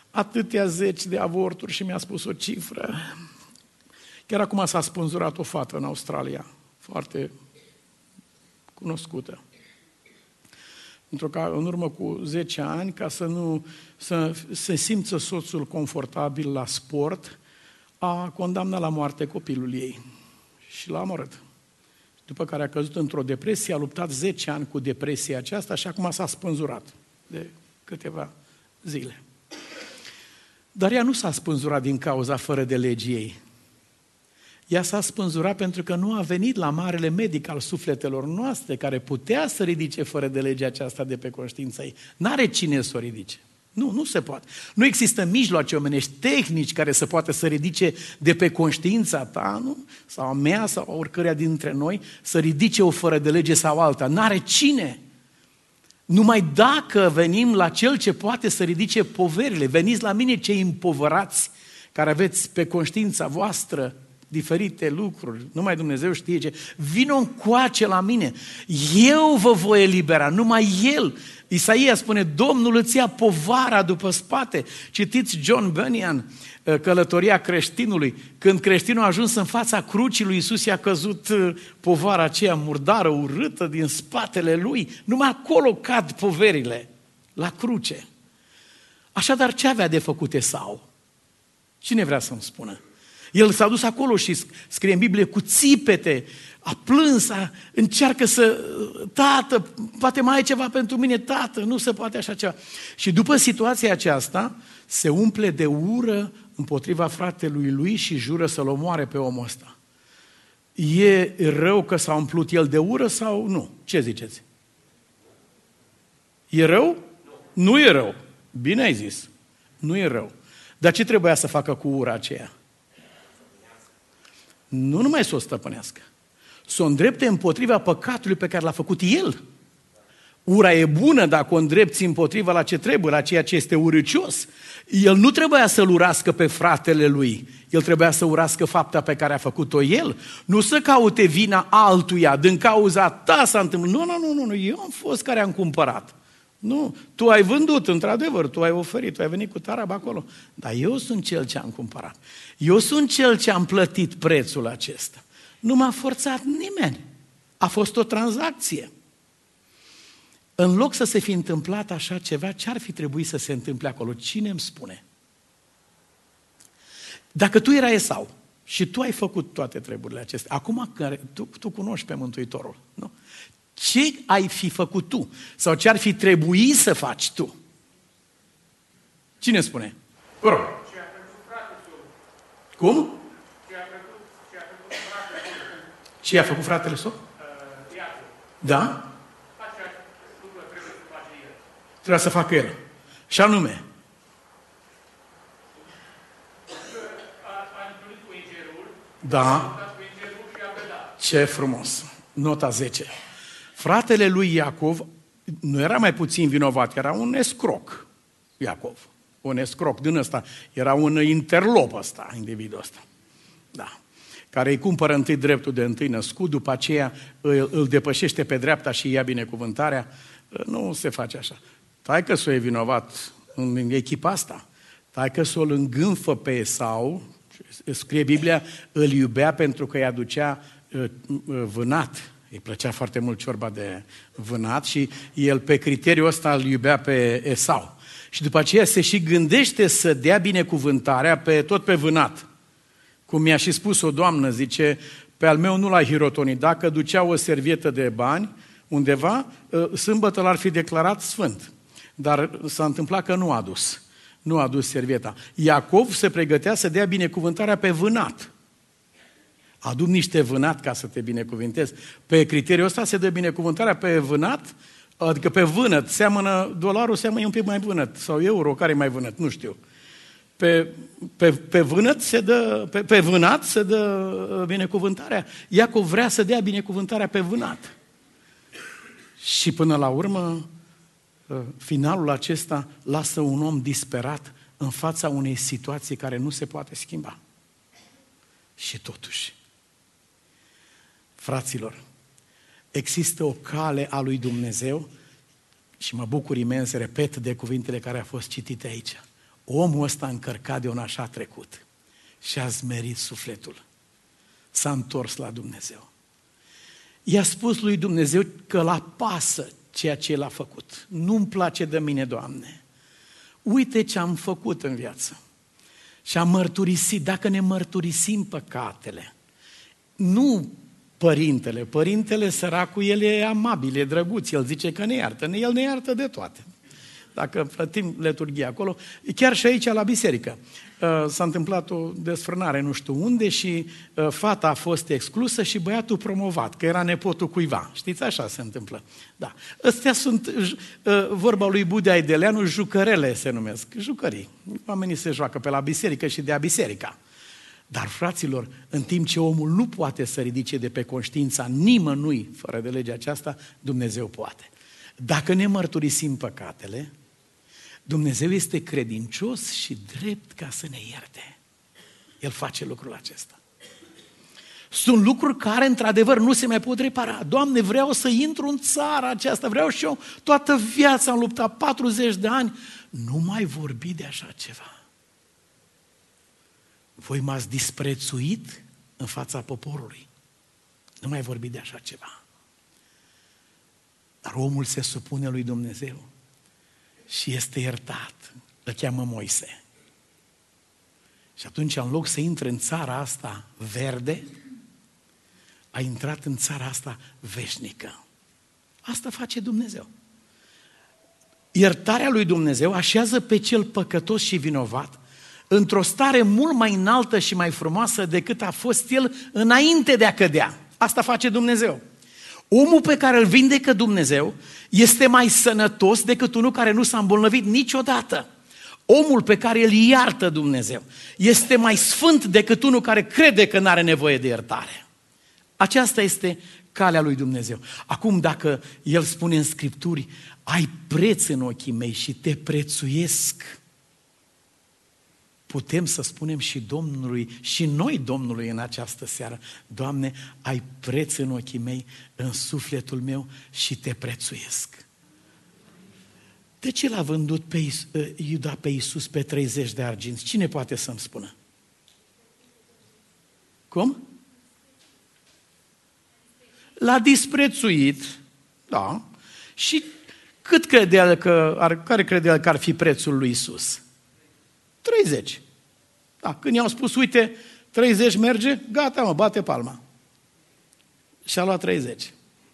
atâtea zeci de avorturi și mi-a spus o cifră. Chiar acum s-a spânzurat o fată în Australia, foarte cunoscută. Pentru că în urmă cu 10 ani, ca să se simță soțul confortabil la sport, a condamnat la moarte copilul ei și l-a omorât. După care a căzut într-o depresie, a luptat 10 ani cu depresia aceasta și acum s-a spânzurat de câteva zile. Dar ea nu s-a spânzurat din cauza fără de legii ei. Ea s-a spânzurat pentru că nu a venit la marele medic al sufletelor noastre, care putea să ridice fără de legea aceasta de pe conștiința ei. N-are cine să o ridice. Nu se poate. Nu există mijloace omenești, tehnici care să poată să ridice de pe conștiința ta, nu? Sau a mea, sau a oricăreia dintre noi, să ridice o fără de lege sau alta. N-are cine. Numai dacă venim la Cel ce poate să ridice poverile, veniți la mine cei împovărați, care aveți pe conștiința voastră diferite lucruri, numai Dumnezeu știe ce, vino încoace la mine, eu vă voi elibera, numai El. Isaia spune, Domnul îți ia povara după spate. Citiți John Bunyan, Călătoria creștinului. Când creștinul a ajuns în fața crucii lui Iisus, i-a căzut povara aceea murdară, urâtă din spatele lui. Numai acolo cad poverile, la cruce. Așadar, ce avea de făcut Esau? Cine vrea să-mi spună? El s-a dus acolo și scrie în Biblie cu țipete, a plâns, încearcă să, tată, poate mai ai ceva pentru mine, tată, nu se poate așa ceva. Și după situația aceasta, se umple de ură împotriva fratelui lui și jură să-l omoare pe omul ăsta. E rău că s-a umplut el de ură sau nu? Ce ziceți? E rău? Nu e rău. Bine ai zis. Nu e rău. Dar ce trebuia să facă cu ura aceea? Nu numai să o stăpânească, să o îndrepte împotriva păcatului pe care l-a făcut el. Ura e bună dacă o îndrepți împotriva la ce trebuie, la ceea ce este urâcios. El nu trebuia să-l urască pe fratele lui, el trebuia să urască fapta pe care a făcut-o el, nu să caute vina altuia, din cauza ta s-a întâmplat. Nu, eu am fost care am cumpărat. Nu, tu ai vândut, într-adevăr, tu ai oferit, tu ai venit cu tarab acolo. Dar eu sunt cel ce am cumpărat. Eu sunt cel ce am plătit prețul acesta. Nu m-a forțat nimeni. A fost o tranzacție. În loc să se fi întâmplat așa ceva, ce ar fi trebuit să se întâmple acolo? Cine îmi spune? Dacă tu erai Esau și tu ai făcut toate treburile acestea, acum tu cunoști pe Mântuitorul, nu? Ce ai fi făcut tu? Sau ce ar fi trebuit să faci tu? Cine spune? Vă rog. Cum? Ce a făcut fratele său? Da? Trebuia să facă el. Și anume? Da. Ce frumos. Nota 10. Fratele lui Iacov nu era mai puțin vinovat, era un escroc, Iacov. Un escroc din ăsta. Era un interlop ăsta, individul ăsta. Da. Care îi cumpără întâi dreptul de întâi născut, după aceea îl depășește pe dreapta și ia binecuvântarea. Nu se face așa. Taică-s-o e vinovat în echipa asta. Taică-s-o îl îngânfă pe Esau, scrie Biblia, îl iubea pentru că îi aducea vânat. Îi plăcea foarte mult ciorba de vânat și el pe criteriul ăsta îl iubea pe Esau. Și după aceea se și gândește să dea binecuvântarea tot pe vânat. Cum mi-a și spus o doamnă, zice, pe al meu nu l-a hirotonit. Dacă ducea o servietă de bani undeva, sâmbătă l-ar fi declarat sfânt. Dar s-a întâmplat că nu a dus. Nu a dus servieta. Iacov se pregătea să dea binecuvântarea pe vânat. Adu niște vânat ca să te binecuvintezi. Pe criteriul ăsta se dă binecuvântarea pe vânat, adică pe vânăt. Dolarul seamănă un pic mai vânăt, sau euro, care e mai vânăt, nu știu. Pe vânăt pe vânat se dă binecuvântarea. Iacov vrea să dea binecuvântarea pe vânat. Și până la urmă, finalul acesta lasă un om disperat în fața unei situații care nu se poate schimba. Și totuși, fraților, există o cale a lui Dumnezeu și mă bucur imens, repet, de cuvintele care au fost citite aici. Omul ăsta încărcat de un așa trecut și-a zmerit sufletul. S-a întors la Dumnezeu. I-a spus lui Dumnezeu că l-a pasă ceea ce l-a făcut. Nu-mi place de mine, Doamne. Uite ce am făcut în viață. Și am mărturisit. Dacă ne mărturisim păcatele, nu părintele săracul, el e amabil, e drăguț, el zice că ne iartă. El ne iartă de toate. Dacă plătim liturghia acolo, chiar și aici la biserică. S-a întâmplat o desfrânare nu știu unde și fata a fost exclusă și băiatul promovat, că era nepotul cuiva. Știți, așa se întâmplă. Da. Astea sunt, vorba lui Budea Ideleanu, jucărele se numesc. Jucării. Oamenii se joacă pe la biserică și de a biserica. Dar, fraților, în timp ce omul nu poate să ridice de pe conștiința nimănui fără de legea aceasta, Dumnezeu poate. Dacă ne mărturisim păcatele, Dumnezeu este credincios și drept ca să ne ierte. El face lucrul acesta. Sunt lucruri care, într-adevăr, nu se mai pot repara. Doamne, vreau să intru în țara aceasta, vreau și eu, toată viața am luptat, 40 de ani. Nu mai vorbi de așa ceva. Voi m-ați disprețuit în fața poporului. Nu mai vorbi de așa ceva. Dar omul se supune lui Dumnezeu și este iertat. Îl cheamă Moise. Și atunci, în loc să intre în țara asta verde, a intrat în țara asta veșnică. Asta face Dumnezeu. Iertarea lui Dumnezeu așează pe cel păcătos și vinovat într-o stare mult mai înaltă și mai frumoasă decât a fost el înainte de a cădea. Asta face Dumnezeu. Omul pe care îl vindecă Dumnezeu este mai sănătos decât unul care nu s-a îmbolnăvit niciodată. Omul pe care îl iartă Dumnezeu este mai sfânt decât unul care crede că nu are nevoie de iertare. Aceasta este calea lui Dumnezeu. Acum, dacă El spune în Scripturi, ai preț în ochii mei și te prețuiesc, putem să spunem și Domnului, și noi Domnului în această seară, Doamne, ai preț în ochii mei, în sufletul meu și te prețuiesc. De ce l-a vândut pe Iuda pe Iisus pe 30 de arginți? Cine poate să-mi spună? Cum? L-a disprețuit, da, și cât crede el care crede el că ar fi prețul lui Iisus? 30. Da, când i-au spus, uite, 30 merge, gata, mă, bate palma. Și-a luat 30.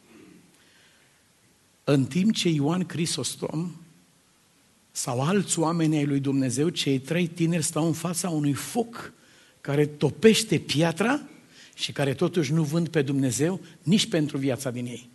În timp ce Ioan Crisostom sau alți oameni ai lui Dumnezeu, cei 3 tineri stau în fața unui foc care topește piatra și care totuși nu vând pe Dumnezeu nici pentru viața din ei.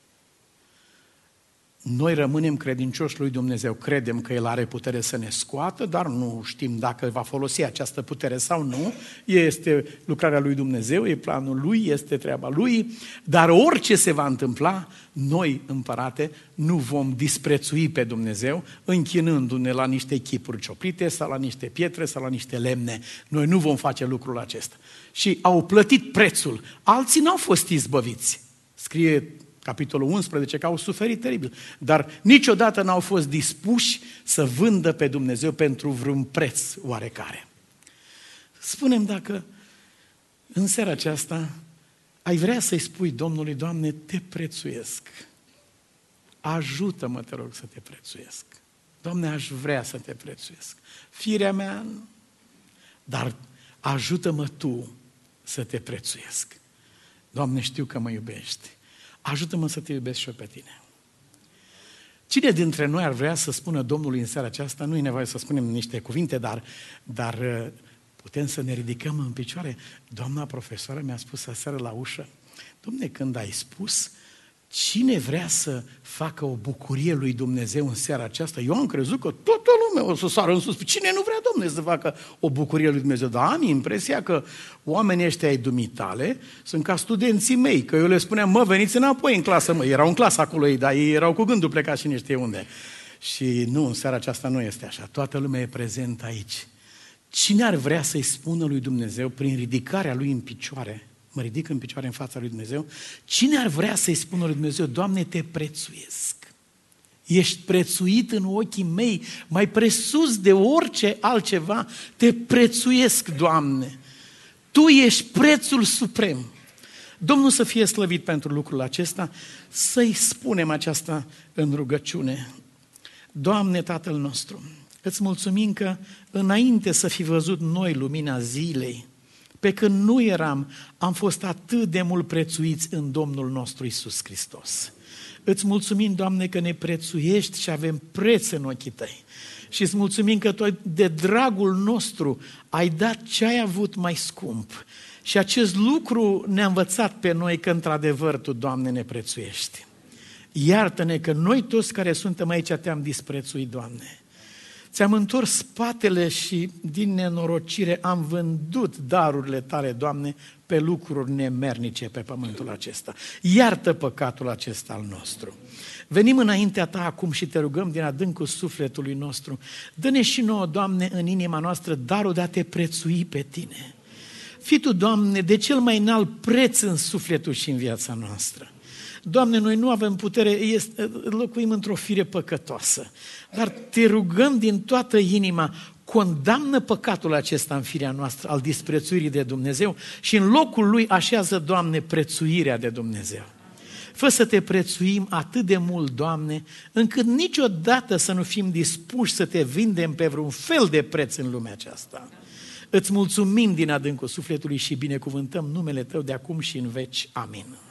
Noi rămânem credincioși lui Dumnezeu, credem că El are putere să ne scoată, dar nu știm dacă va folosi această putere sau nu. Este lucrarea lui Dumnezeu, e planul Lui, este treaba Lui, dar orice se va întâmpla, noi, împărate, nu vom disprețui pe Dumnezeu închinându-ne la niște chipuri cioplite sau la niște pietre sau la niște lemne. Noi nu vom face lucrul acesta. Și au plătit prețul. Alții n-au fost izbăviți. Scrie capitolul 11, că au suferit teribil, dar niciodată n-au fost dispuși să vândă pe Dumnezeu pentru vreun preț oarecare. Spune-mi dacă în seara aceasta ai vrea să-i spui Domnului, Doamne, te prețuiesc. Ajută-mă, te rog, să te prețuiesc. Doamne, aș vrea să te prețuiesc. Firea mea, dar ajută-mă Tu să te prețuiesc. Doamne, știu că mă iubești. Ajută-mă să te iubesc și eu pe tine. Cine dintre noi ar vrea să spună Domnului în seara aceasta, nu e nevoie să spunem niște cuvinte, dar putem să ne ridicăm în picioare. Doamna profesoară mi-a spus aseară la ușă, Dom'le, când ai spus, cine vrea să facă o bucurie lui Dumnezeu în seara aceasta? Eu am crezut că toată lumea o să sară în sus. Cine nu vrea, Dom'le, să facă o bucurie lui Dumnezeu? Dar am impresia că oamenii ăștia ai dumitale sunt ca studenții mei, că eu le spuneam, mă, veniți înapoi în clasă, mă. Erau în clasă acolo ei, dar ei erau cu gândul plecați și nu știe unde. Și nu, în seara aceasta nu este așa. Toată lumea e prezentă aici. Cine ar vrea să-i spună lui Dumnezeu prin ridicarea lui în picioare, mă ridic în picioare în fața lui Dumnezeu, cine ar vrea să-i spună lui Dumnezeu, Doamne, te prețuiesc? Ești prețuit în ochii mei, mai presus de orice altceva. Te prețuiesc, Doamne. Tu ești prețul suprem. Domnul să fie slăvit pentru lucrul acesta, să-i spunem aceasta în rugăciune. Doamne, Tatăl nostru, îți mulțumim că înainte să fi văzut noi lumina zilei, pe când nu eram, am fost atât de mult prețuiți în Domnul nostru Iisus Hristos. Îți mulțumim, Doamne, că ne prețuiești și avem preț în ochii Tăi. Și îți mulțumim că Tu de dragul nostru ai dat ce ai avut mai scump. Și acest lucru ne-a învățat pe noi că într-adevăr Tu, Doamne, ne prețuiești. Iartă-ne că noi toți care suntem aici Te-am disprețuit, Doamne. Ți-am întors spatele și din nenorocire am vândut darurile Tale, Doamne, pe lucruri nemernice pe pământul acesta. Iartă păcatul acesta al nostru. Venim înaintea Ta acum și Te rugăm din adâncul sufletului nostru. Dă-ne și nouă, Doamne, în inima noastră darul de a Te prețui pe Tine. Fii Tu, Doamne, de cel mai înalt preț în sufletul și în viața noastră. Doamne, noi nu avem putere, locuim într-o fire păcătoasă, dar Te rugăm din toată inima, condamnă păcatul acesta în firea noastră al disprețuirii de Dumnezeu și în locul lui așează, Doamne, prețuirea de Dumnezeu. Fă să Te prețuim atât de mult, Doamne, încât niciodată să nu fim dispuși să Te vindem pe vreun fel de preț în lumea aceasta. Îți mulțumim din adâncul sufletului și binecuvântăm numele Tău de acum și în veci. Amin.